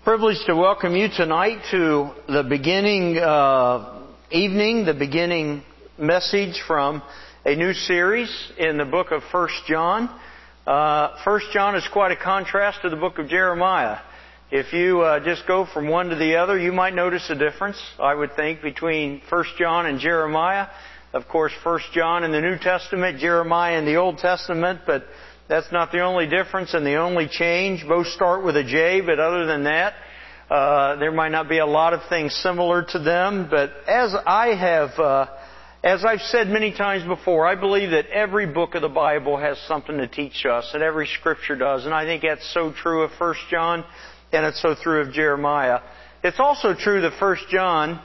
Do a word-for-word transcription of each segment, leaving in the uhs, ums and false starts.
Privileged to welcome you tonight to the beginning uh, evening, the beginning message from a new series in the book of First John. Uh, First John is quite a contrast to the book of Jeremiah. If you uh, just go from one to the other, you might notice a difference, I would think, between First John and Jeremiah. Of course, First John in the New Testament, Jeremiah in the Old Testament, but that's not the only difference and the only change. Both start with a J, but other than that, uh, there might not be a lot of things similar to them. But as I have, uh, as I've said many times before, I believe that every book of the Bible has something to teach us, and every Scripture does. And I think that's so true of First John, and it's so true of Jeremiah. It's also true that First John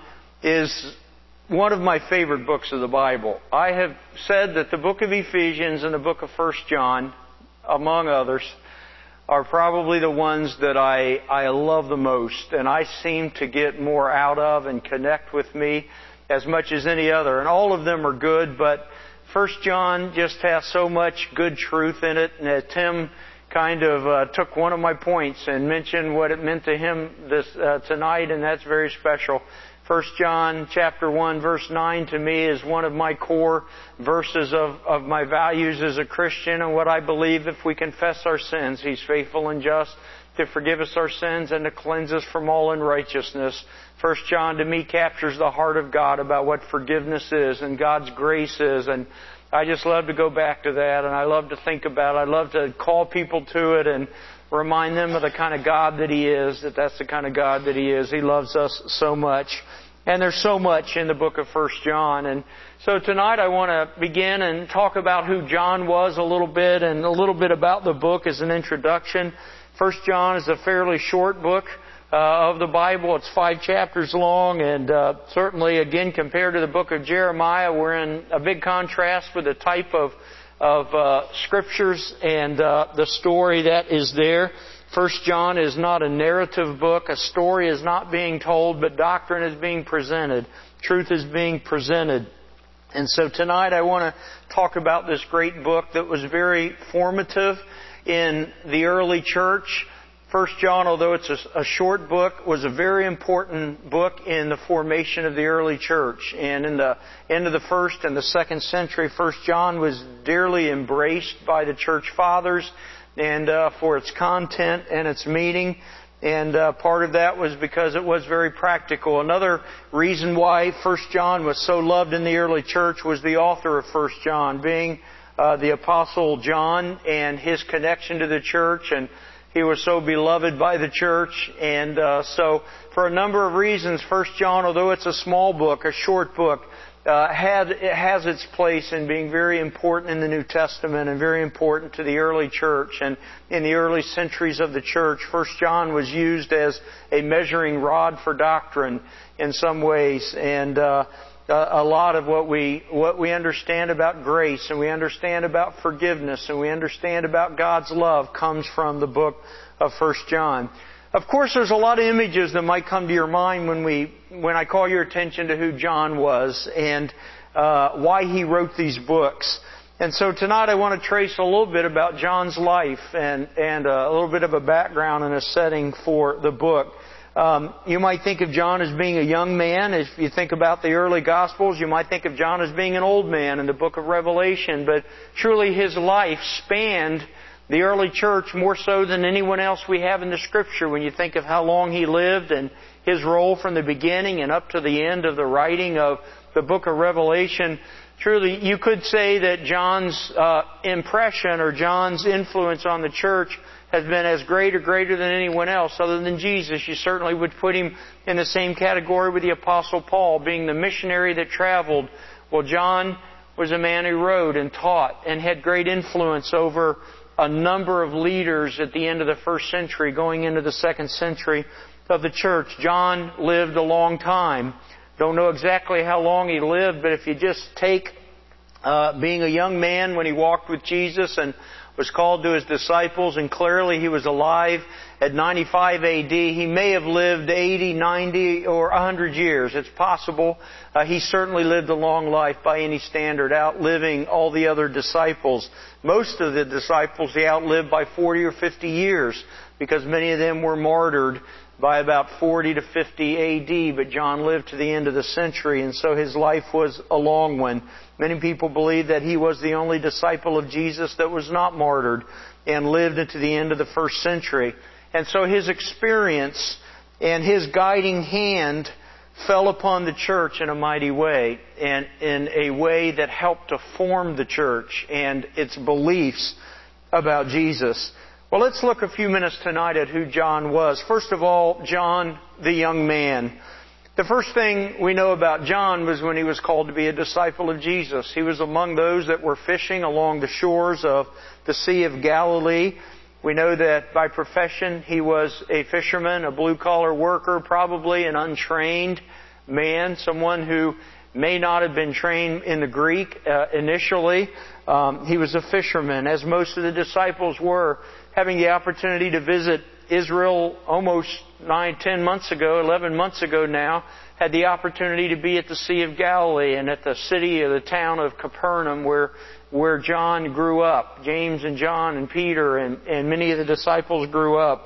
is one of my favorite books of the Bible. I have said that the book of Ephesians and the book of First John, among others, are probably the ones that I, I love the most, and I seem to get more out of and connect with me as much as any other. And all of them are good, but First John just has so much good truth in it. And uh, Tim kind of uh, took one of my points and mentioned what it meant to him this uh, tonight, and that's very special. First John chapter one verse nine to me is one of my core verses of, of my values as a Christian, and what I believe: if we confess our sins, He's faithful and just to forgive us our sins and to cleanse us from all unrighteousness. First John to me captures the heart of God about what forgiveness is and God's grace is, and I just love to go back to that, and I love to think about it. I love to call people to it and remind them of the kind of God that He is, that that's the kind of God that He is. He loves us so much. And there's so much in the book of First John. And so tonight I want to begin and talk about who John was a little bit, and a little bit about the book as an introduction. First John is a fairly short book uh, of the Bible. It's five chapters long, and uh, certainly, again, compared to the book of Jeremiah, we're in a big contrast with the type of of uh, scriptures and uh, the story that is there. First John is not a narrative book. A story is not being told, but doctrine is being presented. Truth is being presented. And so tonight I want to talk about this great book that was very formative in the early church. First John, although it's a, a short book, was a very important book in the formation of the early church. And in the end of the first and the second century, First John was dearly embraced by the church fathers, and uh, for its content and its meaning. And uh, part of that was because it was very practical. Another reason why First John was so loved in the early church was the author of First John, being uh, the Apostle John, and his connection to the church, and he was so beloved by the church. And uh, so for a number of reasons, First John, although it's a small book, a short book, Uh, had, it has its place in being very important in the New Testament and very important to the early church. And in the early centuries of the church, First John was used as a measuring rod for doctrine in some ways. And uh, a lot of what we what we understand about grace, and we understand about forgiveness, and we understand about God's love comes from the book of First John. Of course, there's a lot of images that might come to your mind when we, when I call your attention to who John was and uh, why he wrote these books. And so tonight I want to trace a little bit about John's life and and a little bit of a background and a setting for the book. Um, you might think of John as being a young man. If you think about the early Gospels, you might think of John as being an old man in the book of Revelation. But truly his life spanned the early church more so than anyone else we have in the Scripture. When you think of how long he lived and his role from the beginning and up to the end of the writing of the book of Revelation, truly you could say that John's uh, impression or John's influence on the church has been as great or greater than anyone else other than Jesus. You certainly would put him in the same category with the Apostle Paul, being the missionary that traveled. Well, John was a man who wrote and taught and had great influence over a number of leaders at the end of the first century, going into the second century of the church. John lived a long time. Don't know exactly how long he lived, but if you just take uh, being a young man when he walked with Jesus and was called to His disciples, and clearly he was alive at ninety-five A D. He may have lived eighty, ninety, or one hundred years. It's possible. Uh, he certainly lived a long life by any standard, outliving all the other disciples. Most of the disciples he outlived by forty or fifty years, because many of them were martyred by about forty to fifty A D, but John lived to the end of the century, and so his life was a long one. Many people believe that he was the only disciple of Jesus that was not martyred and lived into the end of the first century. And so his experience and his guiding hand fell upon the church in a mighty way, and in a way that helped to form the church and its beliefs about Jesus. Well, let's look a few minutes tonight at who John was. First of all, John, the young man. The first thing we know about John was when he was called to be a disciple of Jesus. He was among those that were fishing along the shores of the Sea of Galilee. We know that by profession he was a fisherman, a blue-collar worker, probably an untrained man, someone who may not have been trained in the Greek uh, initially. Um, he was a fisherman, as most of the disciples were, having the opportunity to visit Israel almost nine, ten months ago, eleven months ago now, had the opportunity to be at the Sea of Galilee and at the city or the town of Capernaum where where John grew up. James and John and Peter and, and many of the disciples grew up.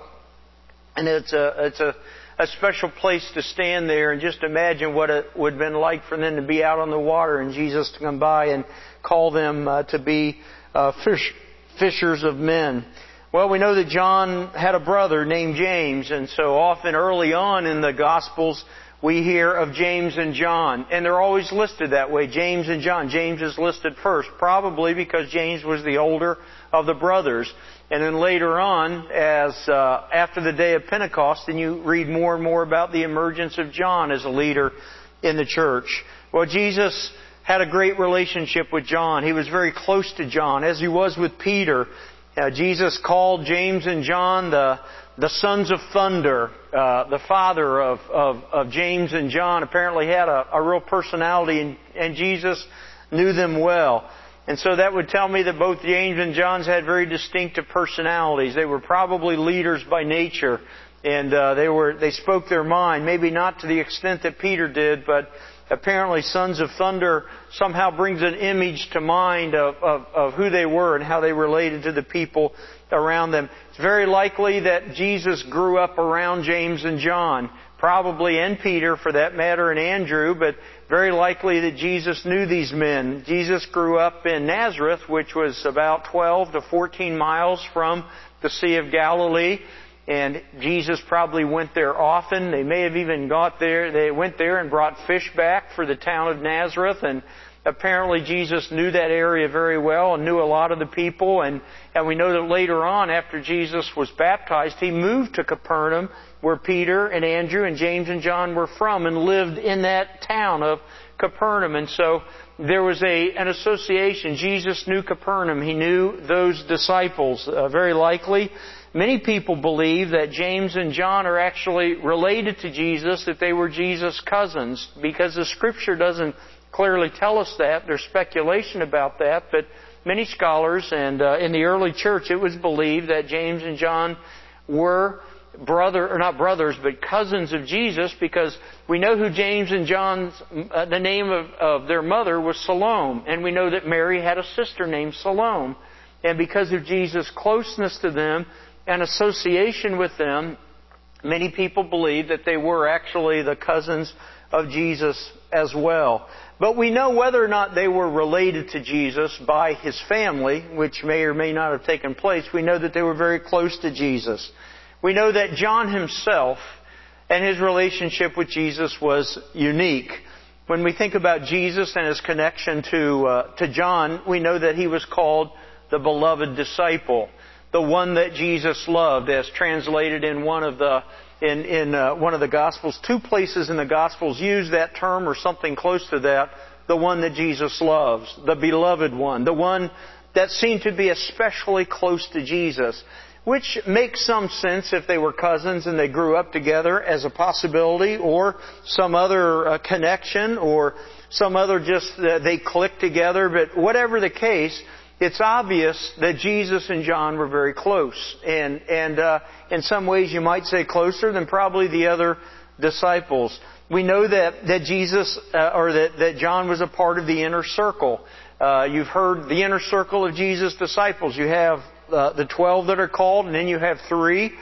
And it's a it's a, a special place to stand there and just imagine what it would have been like for them to be out on the water and Jesus to come by and call them uh, to be uh, fish, fishers of men. Well, we know that John had a brother named James, and so often early on in the Gospels we hear of James and John, and they're always listed that way, James and John. James is listed first, probably because James was the older of the brothers. And then later on, as uh, after the day of Pentecost, then you read more and more about the emergence of John as a leader in the church. Well, Jesus had a great relationship with John. He was very close to John, as he was with Peter. Uh, Jesus called James and John the the sons of thunder. Uh, the father of, of, of James and John apparently had a, a real personality, and, and Jesus knew them well. And so that would tell me that both James and John's had very distinctive personalities. They were probably leaders by nature, and uh, they were they spoke their mind. Maybe not to the extent that Peter did, but apparently sons of thunder somehow brings an image to mind of, of, of who they were and how they related to the people around them. It's very likely that Jesus grew up around James and John, probably, and Peter for that matter, and Andrew, but very likely that Jesus knew these men. Jesus grew up in Nazareth, which was about twelve to fourteen miles from the Sea of Galilee. And Jesus probably went there often. They may have even got there. They went there and brought fish back for the town of Nazareth. And apparently Jesus knew that area very well and knew a lot of the people. And, and we know that later on, after Jesus was baptized, He moved to Capernaum, where Peter and Andrew and James and John were from, and lived in that town of Capernaum. And so there was a an association. Jesus knew Capernaum. He knew those disciples, uh, very likely. Many people believe that James and John are actually related to Jesus, that they were Jesus' cousins, because the Scripture doesn't clearly tell us that. There's speculation about that, but many scholars, and uh, in the early church, it was believed that James and John were brother, or not brothers, but cousins of Jesus, because we know who James and John's, uh, the name of, of their mother was Salome, and we know that Mary had a sister named Salome. And because of Jesus' closeness to them and association with them, many people believe that they were actually the cousins of Jesus as well. But we know whether or not they were related to Jesus by His family, which may or may not have taken place. We know that they were very close to Jesus. We know that John himself and his relationship with Jesus was unique. When we think about Jesus and His connection to uh, to John, we know that he was called the beloved disciple, the one that Jesus loved, as translated in one of the in in uh, one of the Gospels. Two places in the Gospels use that term or something close to that. The one that Jesus loves, the beloved one, the one that seemed to be especially close to Jesus, which makes some sense if they were cousins and they grew up together as a possibility, or some other uh, connection, or some other just uh, they clicked together. But whatever the case, it's obvious that Jesus and John were very close. And, and uh, in some ways you might say closer than probably the other disciples. We know that, that Jesus, uh, or that, that John was a part of the inner circle. Uh, you've heard the inner circle of Jesus' disciples. You have uh, the twelve that are called, and then you have three.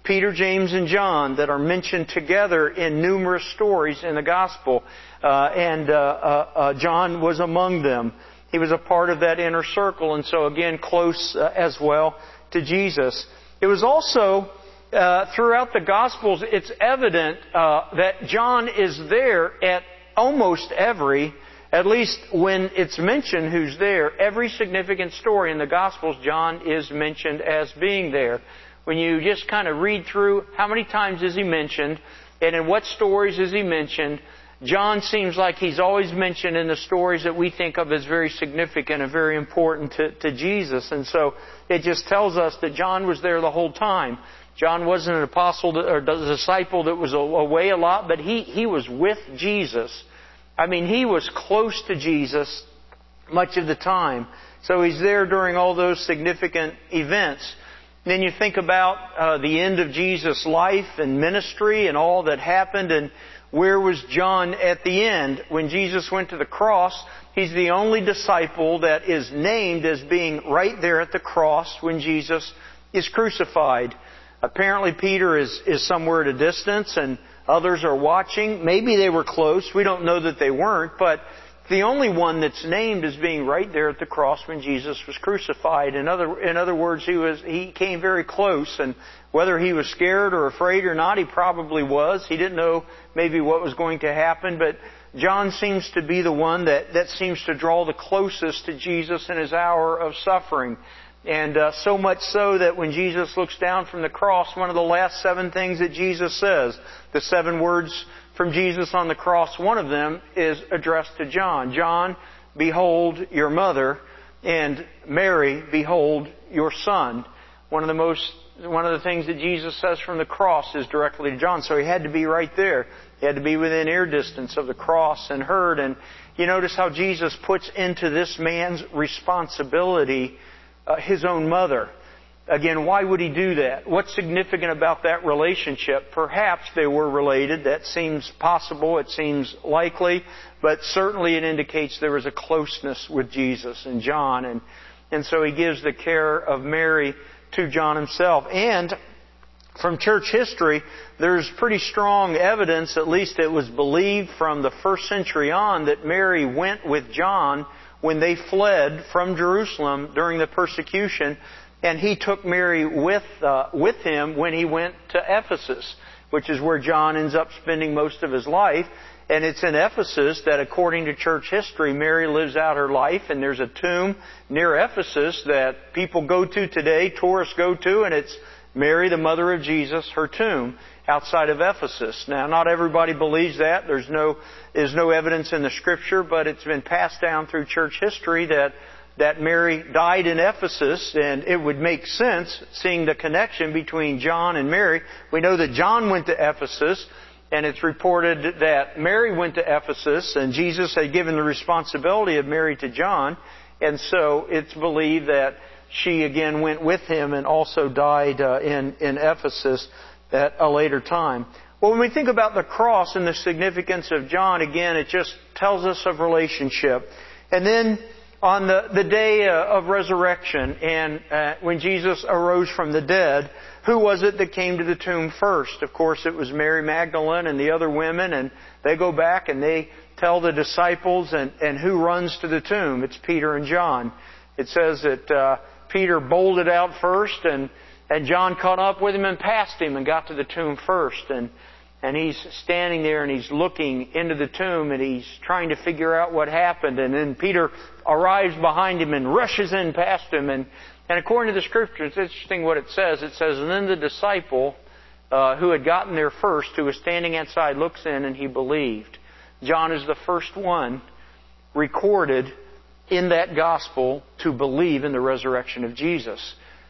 Peter, James, and John that are mentioned together in numerous stories in the Gospel. Uh, and uh, uh, uh, John was among them. He was a part of that inner circle, and so again, close uh, as well to Jesus. It was also, uh, throughout the Gospels, it's evident uh, that John is there at almost every, at least when it's mentioned who's there, every significant story in the Gospels, John is mentioned as being there. When you just kind of read through, how many times is he mentioned, and in what stories is he mentioned, John seems like he's always mentioned in the stories that we think of as very significant and very important to, to Jesus. And so it just tells us that John was there the whole time. John wasn't an apostle or a disciple that was away a lot, but he, he was with Jesus. I mean, he was close to Jesus much of the time. So he's there during all those significant events. Then you think about uh, the end of Jesus' life and ministry and all that happened, and where was John at the end? When Jesus went to the cross, he's the only disciple that is named as being right there at the cross when Jesus is crucified. Apparently Peter is, is somewhere at a distance and others are watching. Maybe they were close. We don't know that they weren't, but the only one that's named as being right there at the cross when Jesus was crucified. In other, in other words, he was, he came very close, and whether he was scared or afraid or not, he probably was. He didn't know maybe what was going to happen, but John seems to be the one that, that seems to draw the closest to Jesus in His hour of suffering. And uh, so much so that when Jesus looks down from the cross, one of the last seven things that Jesus says, the seven words from Jesus on the cross, one of them is addressed to John. John, behold your mother, and Mary, behold your son. One of the most, one of the things that Jesus says from the cross is directly to John. So he had to be right there. He had to be within ear distance of the cross and heard. And you notice how Jesus puts into this man's responsibility uh, his own mother. Again, why would he do that? What's significant about that relationship? Perhaps they were related. That seems possible. It seems likely. But certainly it indicates there was a closeness with Jesus and John. And, and so he gives the care of Mary to John himself. And from church history, there's pretty strong evidence, at least it was believed from the first century on, that Mary went with John when they fled from Jerusalem during the persecution. And he took Mary with uh, with him when he went to Ephesus, which is where John ends up spending most of his life. And it's in Ephesus that, according to church history, Mary lives out her life. And there's a tomb near Ephesus that people go to today, tourists go to, and it's Mary, the mother of Jesus, her tomb outside of Ephesus. Now, not everybody believes that. There's no, there's no evidence in the Scripture, but it's been passed down through church history that that Mary died in Ephesus, and it would make sense, seeing the connection between John and Mary. We know that John went to Ephesus, and it's reported that Mary went to Ephesus, and Jesus had given the responsibility of Mary to John, and so it's believed that she again went with him and also died uh, in, in Ephesus at a later time. Well, when we think about the cross and the significance of John, again, it just tells us of relationship. And then on the, the day uh, of resurrection, and uh, when Jesus arose from the dead, who was it that came to the tomb first? Of course, it was Mary Magdalene and the other women, and they go back and they tell the disciples, and, and who runs to the tomb? It's Peter and John. It says that uh, Peter bolted out first, and, and John caught up with him and passed him and got to the tomb first. And And he's standing there and he's looking into the tomb and he's trying to figure out what happened. And then Peter arrives behind him and rushes in past him. And, and according to the Scripture, it's interesting what it says. It says, and then the disciple uh, who had gotten there first, who was standing outside, looks in and he believed. John is the first one recorded in that gospel to believe in the resurrection of Jesus.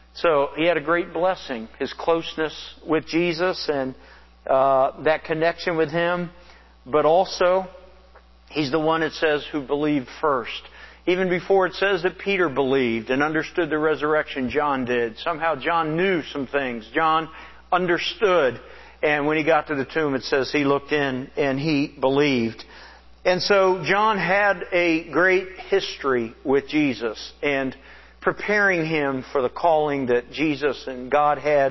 So he had a great blessing, his closeness with Jesus and Uh, that connection with Him, but also He's the one, it says, who believed first. Even before it says that Peter believed and understood the resurrection, John did. Somehow John knew some things. John understood. And when he got to the tomb, it says he looked in and he believed. And so John had a great history with Jesus and preparing him for the calling that Jesus and God had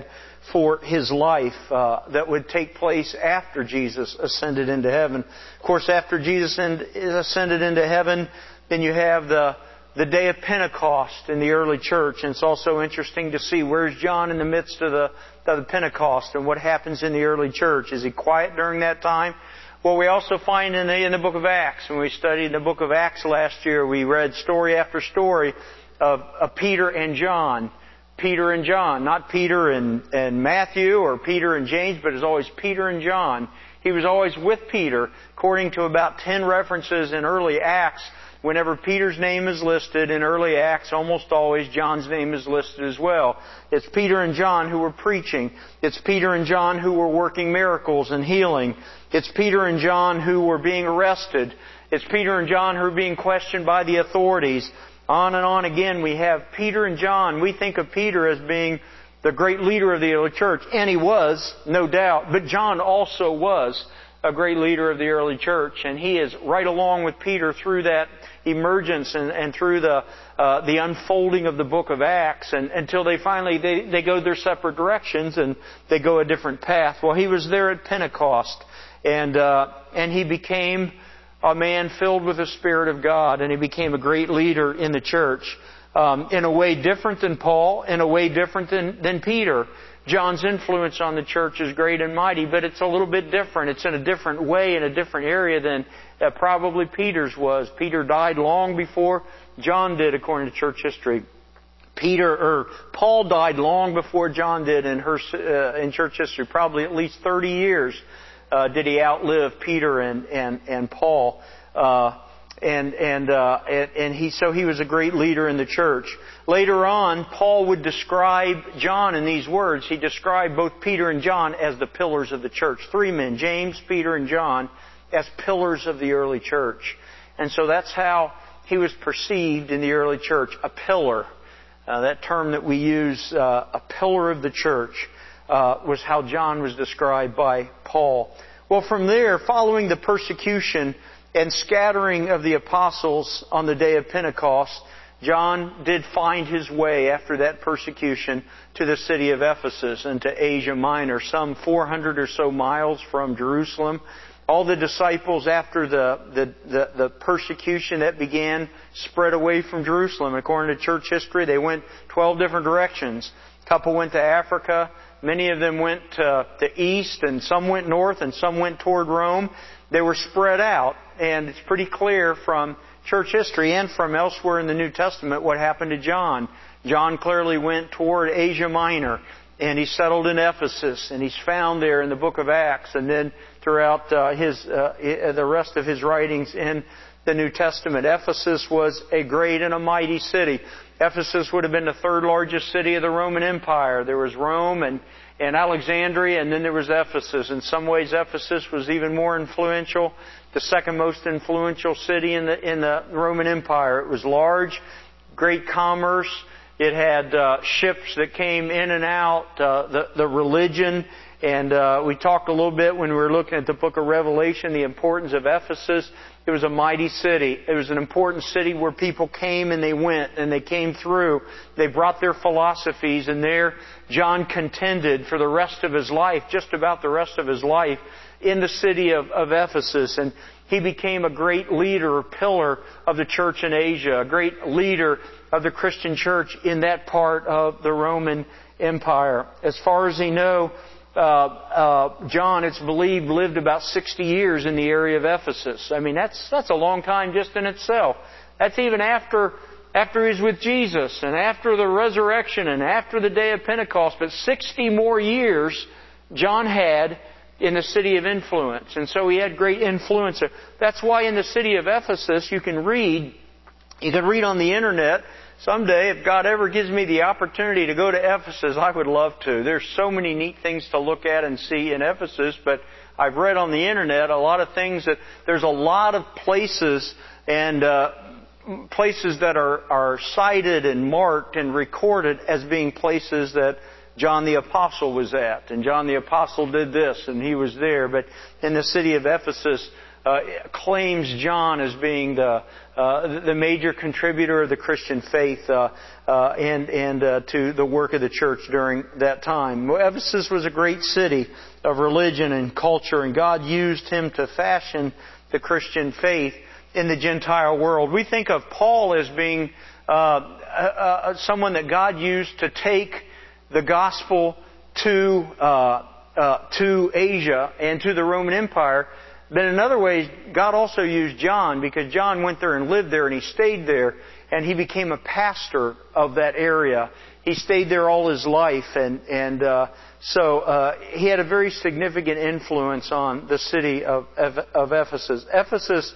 for His life uh, that would take place after Jesus ascended into heaven. Of course, after Jesus ascended into heaven, then you have the the day of Pentecost in the early church. And it's also interesting to see where's John in the midst of the, of the Pentecost and what happens in the early church. Is he quiet during that time? Well, we also find in the, in the book of Acts, when we studied the book of Acts last year, we read story after story of, of Peter and John. Peter and John. Not Peter and, and Matthew or Peter and James, but it's always Peter and John. He was always with Peter, according to about ten references in early Acts. Whenever Peter's name is listed in early Acts, almost always John's name is listed as well. It's Peter and John who were preaching. It's Peter and John who were working miracles and healing. It's Peter and John who were being arrested. It's Peter and John who are being questioned by the authorities. On and on again, we have Peter and John. We think of Peter as being the great leader of the early church, and he was, no doubt. But John also was a great leader of the early church, and he is right along with Peter through that emergence and, and through the uh, the unfolding of the book of Acts, and until they finally they, they go their separate directions and they go a different path. Well, he was there at Pentecost, and uh, and he became a man filled with the Spirit of God, and he became a great leader in the church, um, in a way different than Paul, in a way different than, than Peter. John's influence on the church is great and mighty, but it's a little bit different. It's in a different way, in a different area than uh, probably Peter's was. Peter died long before John did, according to church history. Peter or Paul died long before John did in her uh, in church history. Probably at least thirty years uh, did he outlive Peter and and and Paul. Uh, And and, uh, and and he so he was a great leader in the church. Later on, Paul would describe John in these words. He described both Peter and John as the pillars of the church. Three men, James, Peter, and John, as pillars of the early church. And so that's how he was perceived in the early church, a pillar. Uh, that term that we use, uh, a pillar of the church, uh, was how John was described by Paul. Well, from there, following the persecution and scattering of the apostles on the day of Pentecost, John did find his way after that persecution to the city of Ephesus and to Asia Minor, some four hundred or so miles from Jerusalem. All the disciples, after the, the, the, the persecution that began, spread away from Jerusalem. According to church history, they went twelve different directions. A couple went to Africa. Many of them went to the east, and some went north, and some went toward Rome. They were spread out, and it's pretty clear from church history and from elsewhere in the New Testament what happened to John. John clearly went toward Asia Minor, and he settled in Ephesus, and he's found there in the book of Acts, and then throughout uh, his uh, the rest of his writings in the New Testament. Ephesus was a great and a mighty city. Ephesus would have been the third largest city of the Roman Empire. There was Rome and, and Alexandria, and then there was Ephesus. In some ways, Ephesus was even more influential, the second most influential city in the in the Roman Empire. It was large, great commerce. It had uh, ships that came in and out, uh, the, the religion. And uh, we talked a little bit when we were looking at the book of Revelation, the importance of Ephesus. It was a mighty city. It was an important city where people came and they went and they came through. They brought their philosophies, and there John contended for the rest of his life, just about the rest of his life, in the city of, of Ephesus. And he became a great leader, a pillar of the church in Asia, a great leader of the Christian church in that part of the Roman Empire. As far as we know, Uh, uh, John, it's believed, lived about sixty years in the area of Ephesus. I mean, that's that's a long time just in itself. That's even after after he's with Jesus and after the resurrection and after the day of Pentecost. But sixty more years John had in the city of influence. And so he had great influence. That's why in the city of Ephesus you can read, you can read on the internet. Someday, if God ever gives me the opportunity to go to Ephesus, I would love to. There's so many neat things to look at and see in Ephesus, but I've read on the internet a lot of things that there's a lot of places and uh, places that are, are cited and marked and recorded as being places that John the Apostle was at. And John the Apostle did this, and he was there. But in the city of Ephesus, uh, claims John as being the uh, the major contributor of the Christian faith uh, uh, and and uh, to the work of the church during that time. Well, Ephesus was a great city of religion and culture, and God used him to fashion the Christian faith in the Gentile world. We think of Paul as being uh, uh, someone that God used to take the gospel to uh, uh, to Asia and to the Roman Empire. But in another way, God also used John, because John went there and lived there and he stayed there and he became a pastor of that area. He stayed there all his life, and and uh, so uh, he had a very significant influence on the city of of Ephesus. Ephesus,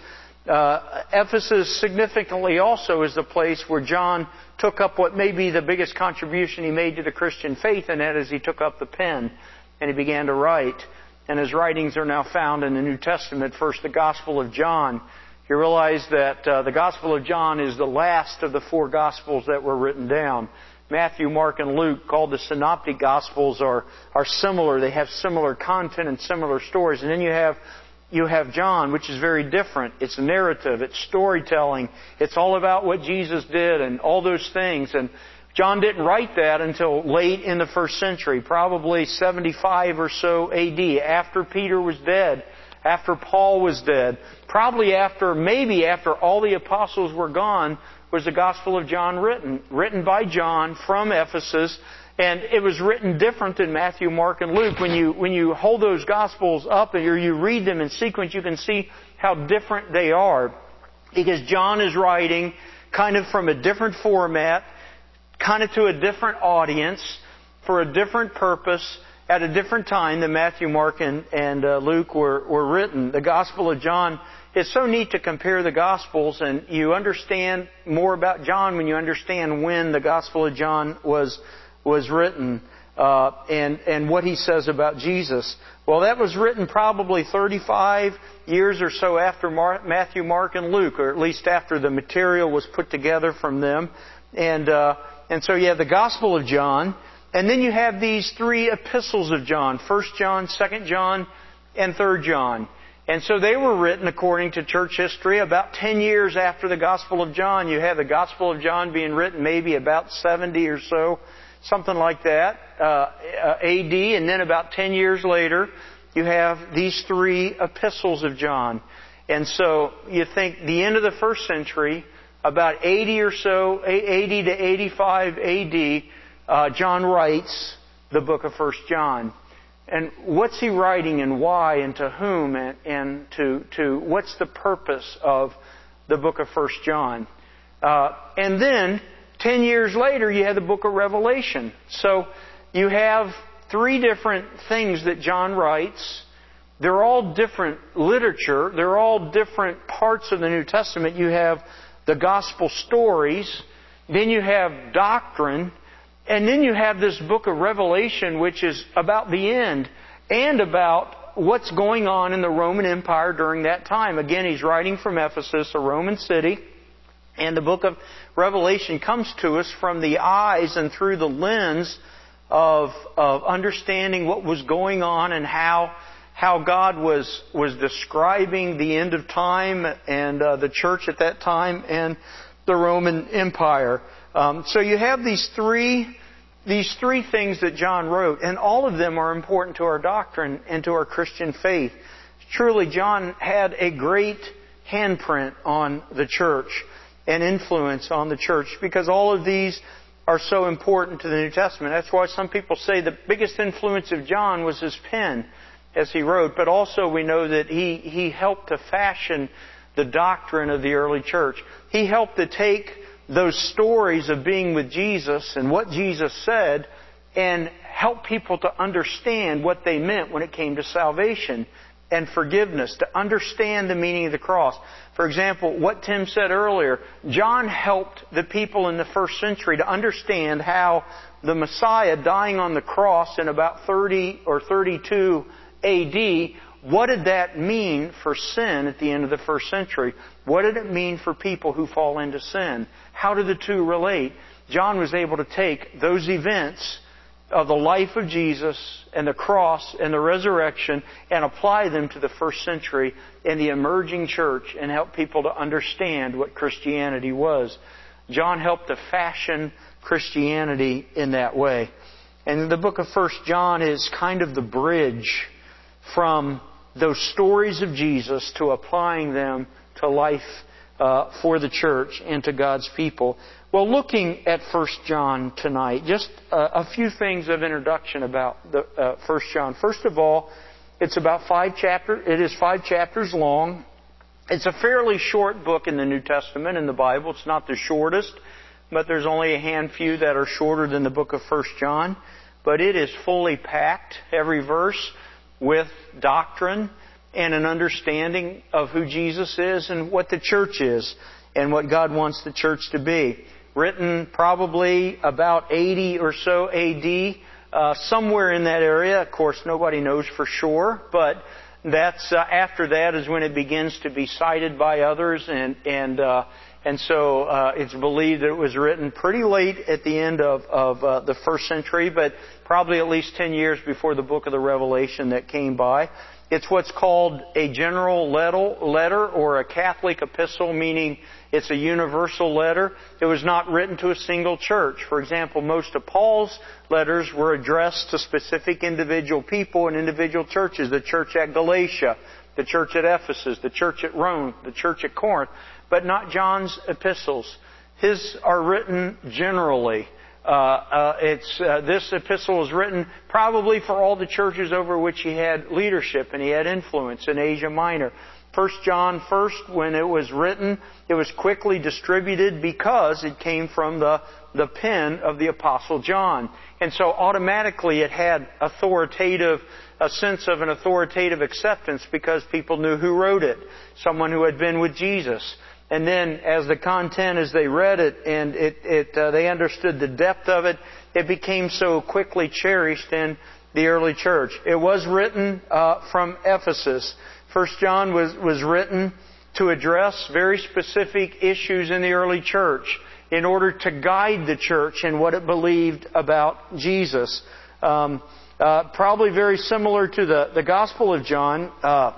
uh, Ephesus significantly also is the place where John took up what may be the biggest contribution he made to the Christian faith, and that is he took up the pen and he began to write. And his writings are now found in the New Testament. First, the Gospel of John. You realize that uh, the Gospel of John is the last of the four Gospels that were written down. Matthew, Mark, and Luke, called the Synoptic Gospels, are are similar. They have similar content and similar stories. And then you have you have John, which is very different. It's narrative. It's storytelling. It's all about what Jesus did and all those things. And John didn't write that until late in the first century, probably seventy-five or so A D, after Peter was dead, after Paul was dead, probably after, maybe after all the apostles were gone, was the Gospel of John written, written by John from Ephesus, and it was written different than Matthew, Mark, and Luke. When you when you hold those Gospels up or you read them in sequence, you can see how different they are, because John is writing kind of from a different format, kind of to a different audience, for a different purpose, at a different time than Matthew, Mark, and, and uh, Luke were, were written. The Gospel of John, it's so neat to compare the Gospels, and you understand more about John when you understand when the Gospel of John was was written uh, and and what he says about Jesus. Well, that was written probably thirty-five years or so after Mar- Matthew, Mark, and Luke, or at least after the material was put together from them. And uh, and so you have the Gospel of John, and then you have these three epistles of John: First John, Second John, and Third John. And so they were written, according to church history, about ten years after the Gospel of John. You have the Gospel of John being written maybe about seventy or so, something like that, uh, A D. And then about ten years later, you have these three epistles of John. And so you think the end of the first century, about eighty or so, eighty to eighty-five A D, uh, John writes the book of First John. And what's he writing, and why, and to whom, and, and to, to what's the purpose of the book of First John? Uh, and then, ten years later, you have the book of Revelation. So you have three different things that John writes. They're all different literature. They're all different parts of the New Testament. You have the gospel stories. Then you have doctrine. And then you have this book of Revelation, which is about the end and about what's going on in the Roman Empire during that time. Again, he's writing from Ephesus, a Roman city. And the book of Revelation comes to us from the eyes and through the lens of, of understanding what was going on and how how God was was describing the end of time and uh, the church at that time and the Roman Empire. Um, so you have these three these three things that John wrote, and all of them are important to our doctrine and to our Christian faith. Truly, John had a great handprint on the church and influence on the church, because all of these are so important to the New Testament. That's why some people say the biggest influence of John was his pen as he wrote, but also we know that he, he helped to fashion the doctrine of the early church. He helped to take those stories of being with Jesus and what Jesus said and help people to understand what they meant when it came to salvation and forgiveness, to understand the meaning of the cross. For example, what Tim said earlier, John helped the people in the first century to understand how the Messiah dying on the cross in about thirty or thirty-two A D, what did that mean for sin at the end of the first century? What did it mean for people who fall into sin? How do the two relate? John was able to take those events of the life of Jesus and the cross and the resurrection and apply them to the first century in the emerging church and help people to understand what Christianity was. John helped to fashion Christianity in that way. And the book of First John is kind of the bridge from those stories of Jesus to applying them to life uh, for the church and to God's people. Well, looking at First John tonight, just uh, a few things of introduction about the uh, First John. First of all, it's about five chapters. It is five chapters long. It's a fairly short book in the New Testament in the Bible. It's not the shortest, but there's only a handful that are shorter than the book of First John. But it is fully packed, every verse, with doctrine and an understanding of who Jesus is and what the church is and what God wants the church to be. Written probably about eighty or so A D, uh, somewhere in that area. Of course, nobody knows for sure, but that's uh, after that is when it begins to be cited by others, and and uh, and so uh, it's believed that it was written pretty late at the end of of uh, the first century, but probably at least ten years before the book of the Revelation that came by. It's what's called a general letter or a Catholic epistle, meaning it's a universal letter. It was not written to a single church. For example, most of Paul's letters were addressed to specific individual people and individual churches. The church at Galatia, the church at Ephesus, the church at Rome, the church at Corinth, but not John's epistles. His are written generally. Uh, uh, it's uh, this epistle is written probably for all the churches over which he had leadership and he had influence in Asia Minor. First John first, when it was written, it was quickly distributed because it came from the the pen of the Apostle John, and so automatically it had authoritative a sense of an authoritative acceptance because people knew who wrote it, someone who had been with Jesus. And then, as the content, as they read it and it, it uh, they understood the depth of it, it became so quickly cherished in the early church. It was written uh, from Ephesus. First John was was written to address very specific issues in the early church in order to guide the church in what it believed about Jesus. Um, uh, probably very similar to the the Gospel of John. Uh,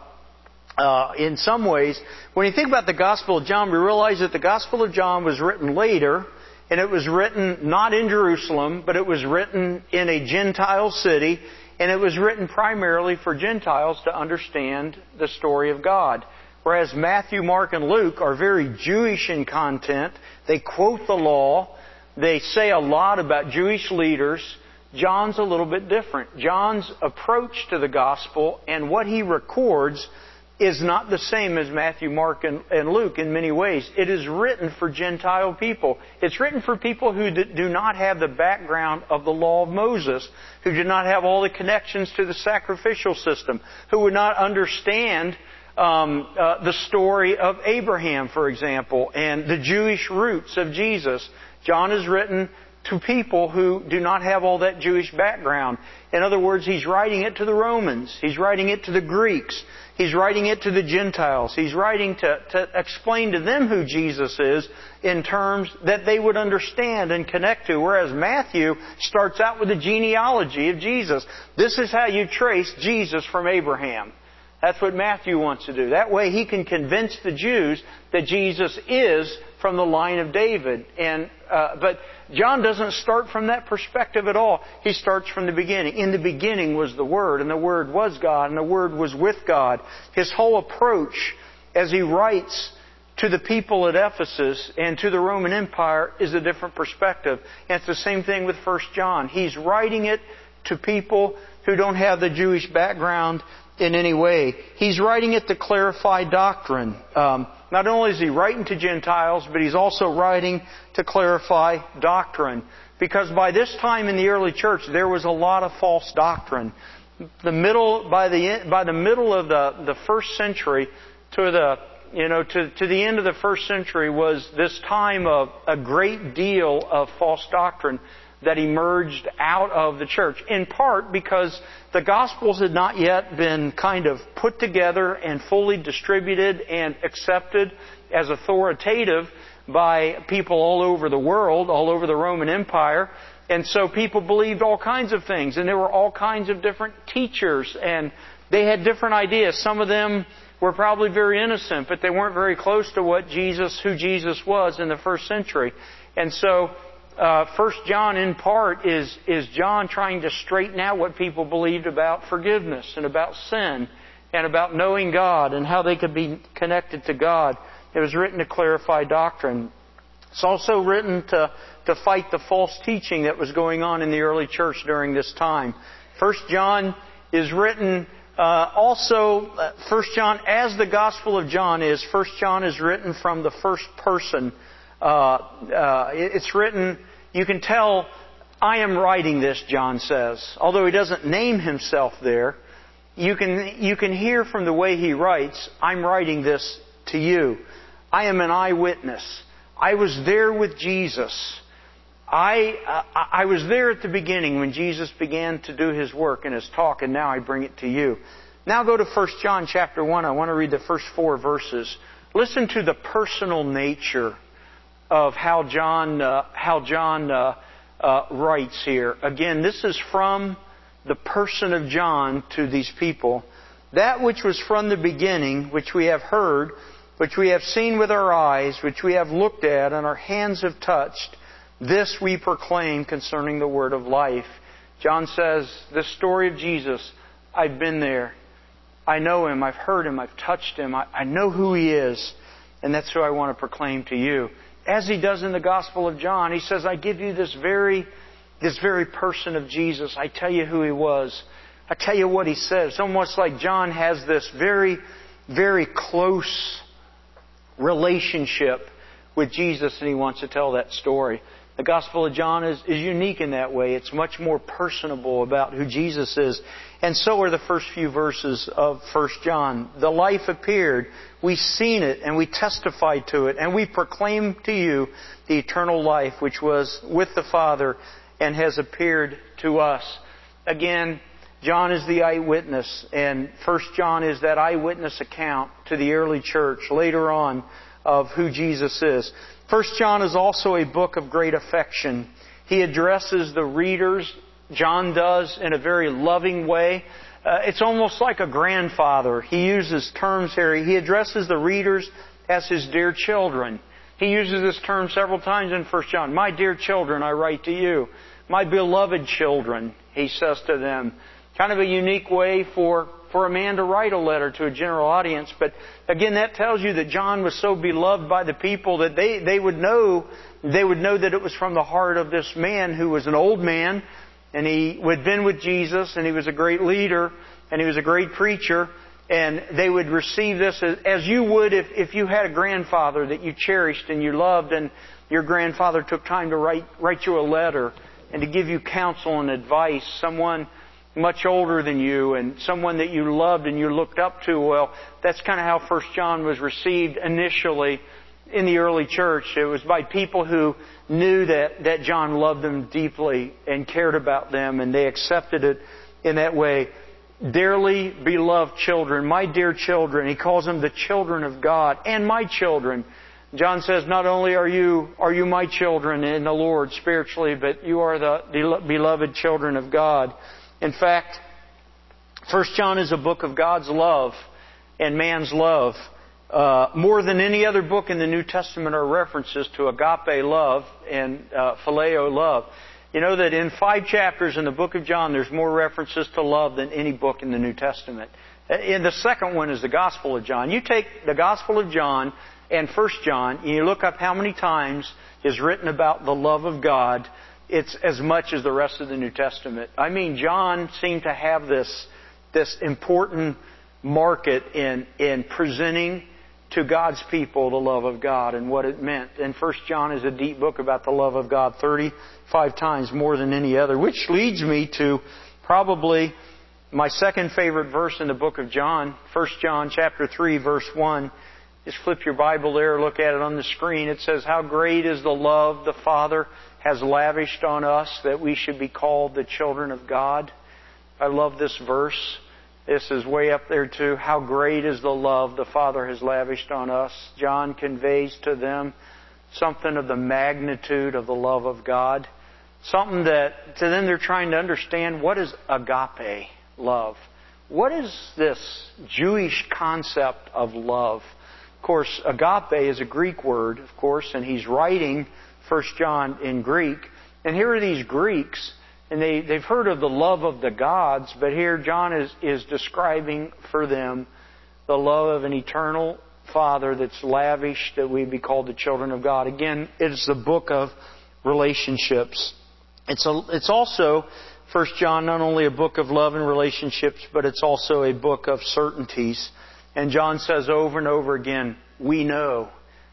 Uh, in some ways, when you think about the Gospel of John, we realize that the Gospel of John was written later, and it was written not in Jerusalem, but it was written in a Gentile city, and it was written primarily for Gentiles to understand the story of God. Whereas Matthew, Mark, and Luke are very Jewish in content. They quote the law. They say a lot about Jewish leaders. John's a little bit different. John's approach to the Gospel and what he records is not the same as Matthew, Mark, and, and Luke in many ways. It is written for Gentile people. It's written for people who do not have the background of the law of Moses, who do not have all the connections to the sacrificial system, who would not understand um, uh, the story of Abraham, for example, and the Jewish roots of Jesus. John is written to people who do not have all that Jewish background. In other words, he's writing it to the Romans. He's writing it to the Greeks. He's writing it to the Gentiles. He's writing to, to explain to them who Jesus is in terms that they would understand and connect to. Whereas Matthew starts out with the genealogy of Jesus. This is how you trace Jesus from Abraham. That's what Matthew wants to do. That way he can convince the Jews that Jesus is from the line of David. And uh, but John doesn't start from that perspective at all. He starts from the beginning. In the beginning was the Word, and the Word was God, and the Word was with God. His whole approach as he writes to the people at Ephesus and to the Roman Empire is a different perspective. And it's the same thing with First John. He's writing it to people who don't have the Jewish background in any way. He's writing it to clarify doctrine. Um, not only is he writing to Gentiles, but he's also writing to clarify doctrine. Because by this time in the early church, there was a lot of false doctrine. The middle, by the by the middle of the, the first century to the you know to, to the end of the first century was this time of a great deal of false doctrine that emerged out of the church, in part because the Gospels had not yet been kind of put together and fully distributed and accepted as authoritative by people all over the world, all over the Roman Empire. And so people believed all kinds of things, and there were all kinds of different teachers, and they had different ideas. Some of them were probably very innocent, but they weren't very close to what Jesus, who Jesus was in the first century. And so, uh, First John in part is, is John trying to straighten out what people believed about forgiveness and about sin and about knowing God and how they could be connected to God. It was written to clarify doctrine. It's also written to, to fight the false teaching that was going on in the early church during this time. First John is written uh, also, uh, First John, as the Gospel of John is, First John is written from the first person. Uh, uh, it's written, you can tell, I am writing this, John says. Although he doesn't name himself there, you can, you can hear from the way he writes, I'm writing this to you. I am an eyewitness. I was there with Jesus. I, uh, I was there at the beginning when Jesus began to do His work and His talk, and now I bring it to you. Now go to First John chapter one. I want to read the first four verses. Listen to the personal nature of how John, uh, how John uh, uh, writes here. Again, this is from the person of John to these people. That which was from the beginning, which we have heard, which we have seen with our eyes, which we have looked at, and our hands have touched, this we proclaim concerning the word of life. John says, this story of Jesus, I've been there. I know Him. I've heard Him. I've touched Him. I, I know who He is. And that's who I want to proclaim to you. As he does in the Gospel of John, he says, I give you this very, this very person of Jesus. I tell you who He was. I tell you what He says. It's almost like John has this very, very close relationship with Jesus, and he wants to tell that story. The Gospel of John is, is unique in that way. It's much more personable about who Jesus is. And so are the first few verses of First John. The life appeared. We've seen it and we testified to it. And we proclaim to you the eternal life which was with the Father and has appeared to us. Again, John is the eyewitness. And First John is that eyewitness account to the early church later on of who Jesus is. First John is also a book of great affection. He addresses the readers, John does, in a very loving way. Uh, it's almost like a grandfather. He uses terms here. He addresses the readers as His dear children. He uses this term several times in First John. My dear children, I write to you. My beloved children, he says to them. Kind of a unique way for, for a man to write a letter to a general audience. But again, that tells you that John was so beloved by the people that they, they would know, they would know that it was from the heart of this man who was an old man, and he had been with Jesus, and he was a great leader, and he was a great preacher, and they would receive this as, as you would if, if you had a grandfather that you cherished and you loved, and your grandfather took time to write, write you a letter and to give you counsel and advice, someone much older than you and someone that you loved and you looked up to. Well, that's kind of how First John was received initially in the early church. It was by people who knew that, that John loved them deeply and cared about them, and they accepted it in that way. Dearly beloved children, my dear children, he calls them the children of God, and my children. John says, not only are you, are you my children in the Lord spiritually, but you are the beloved children of God. In fact, First John is a book of God's love and man's love. Uh, more than any other book in the New Testament are references to agape love and uh, phileo love. You know that in five chapters in the book of John, there's more references to love than any book in the New Testament. And the second one is the Gospel of John. You take the Gospel of John and First John, and you look up how many times is written about the love of God. It's as much as the rest of the New Testament. I mean, John seemed to have this, this important market in, in presenting to God's people the love of God and what it meant. And First John is a deep book about the love of God, thirty-five times more than any other, which leads me to probably my second favorite verse in the book of John, First John chapter three, verse one. Just flip your Bible there, look at it on the screen. It says, how great is the love the Father has lavished on us that we should be called the children of God. I love this verse. This is way up there too. How great is the love the Father has lavished on us. John conveys to them something of the magnitude of the love of God. Something that to them they're trying to understand, what is agape love? What is this Jewish concept of love? Of course, agape is a Greek word, of course, and he's writing First John in Greek. And here are these Greeks, and they, they've heard of the love of the gods, but here John is, is describing for them the love of an eternal Father that's lavish, that we be called the children of God. Again, it's the book of relationships. It's a, it's also, First John, not only a book of love and relationships, but it's also a book of certainties. And John says over and over again, we know.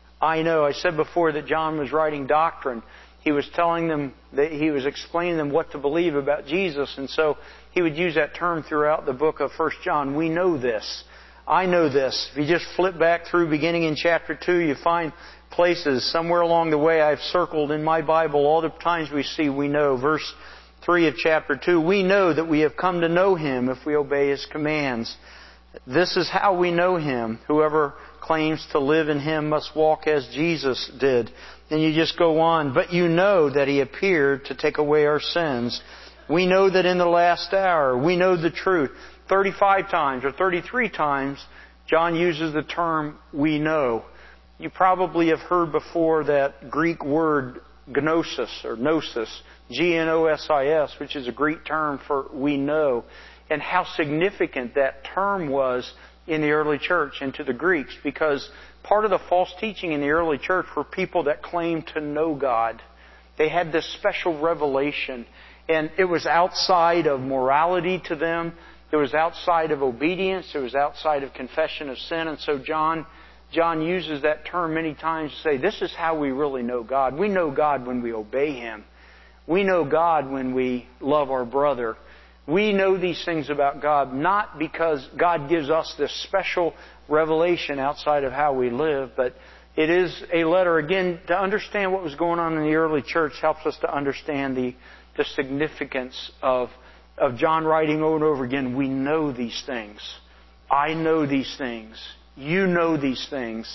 I know. I said before that John was writing doctrine. He was telling them, that he was explaining them what to believe about Jesus. And so he would use that term throughout the book of First John. We know this. I know this. If you just flip back through beginning in chapter two, you find places somewhere along the way I've circled in my Bible all the times we see we know. Verse three of chapter two, we know that we have come to know Him if we obey His commands. This is how we know Him. Whoever claims to live in Him must walk as Jesus did. Then you just go on. But you know that He appeared to take away our sins. We know that in the last hour, we know the truth. thirty-five times or thirty-three times, John uses the term, we know. You probably have heard before that Greek word gnosis or gnosis, G N O S I S, which is a Greek term for we know, and how significant that term was in the early church and to the Greeks, because part of the false teaching in the early church were people that claimed to know God. They had this special revelation, and it was outside of morality to them. It was outside of obedience. It was outside of confession of sin. And so John John uses that term many times to say, this is how we really know God. We know God when we obey Him. We know God when we love our brother. We know these things about God not because God gives us this special revelation outside of how we live, but it is a letter, again, to understand what was going on in the early church helps us to understand the, the significance of, of John writing over and over again, we know these things. I know these things. You know these things.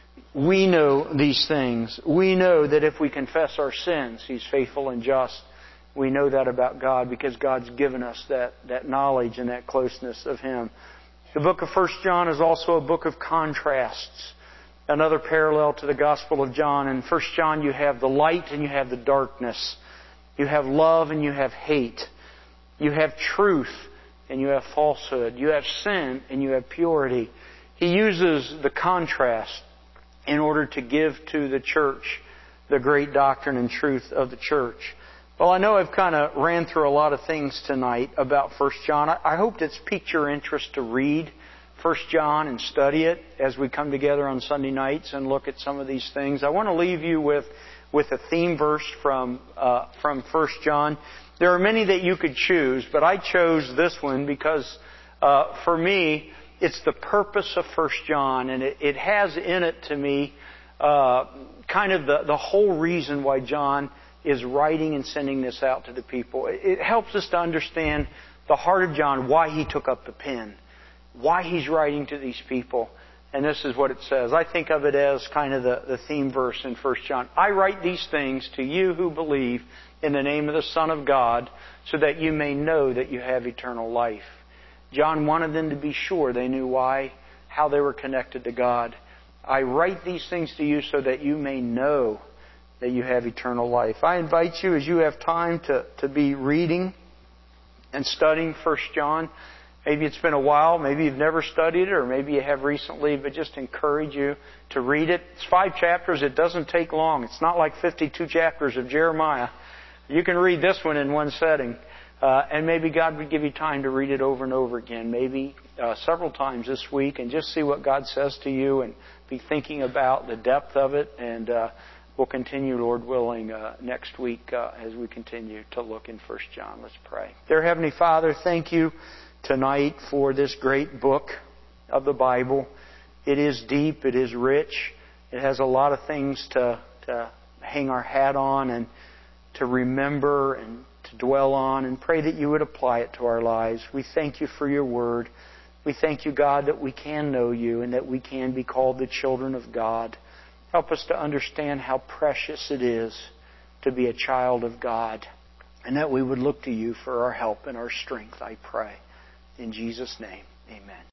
We know these things. We know that if we confess our sins, He's faithful and just. We know that about God because God's given us that, that knowledge and that closeness of Him. The book of First John is also a book of contrasts. Another parallel to the Gospel of John. In First John you have the light and you have the darkness. You have love and you have hate. You have truth and you have falsehood. You have sin and you have purity. He uses the contrast in order to give to the church the great doctrine and truth of the church. Well, I know I've kind of ran through a lot of things tonight about First John. I hope it's piqued your interest to read First John and study it as we come together on Sunday nights and look at some of these things. I want to leave you with, with a theme verse from, uh, from First John. There are many that you could choose, but I chose this one because uh, for me, it's the purpose of First John, and it, it has in it to me uh, kind of the, the whole reason why John is writing and sending this out to the people. It, it helps us to understand the heart of John, why he took up the pen, why he's writing to these people. And this is what it says. I think of it as kind of the, the theme verse in First John. I write these things to you who believe in the name of the Son of God, so that you may know that you have eternal life. John wanted them to be sure they knew why, how they were connected to God. I write these things to you so that you may know that you have eternal life. I invite you, as you have time, to, to be reading and studying First John. Maybe it's been a while, maybe you've never studied it, or maybe you have recently, but just encourage you to read it. It's five chapters. It doesn't take long. It's not like fifty-two chapters of Jeremiah. You can read this one in one setting. Uh, and maybe God would give you time to read it over and over again, maybe uh, several times this week, and just see what God says to you and be thinking about the depth of it. And uh, we'll continue, Lord willing, uh, next week uh, as we continue to look in First John. Let's pray. Dear Heavenly Father, thank you tonight for this great book of the Bible. It is deep. It is rich. It has a lot of things to, to hang our hat on and to remember and to dwell on, and pray that you would apply it to our lives. We thank you for your word. We thank you, God, that we can know you and that we can be called the children of God. Help us to understand how precious it is to be a child of God. and that we would look to You for our help and our strength, I pray. In Jesus' name, amen.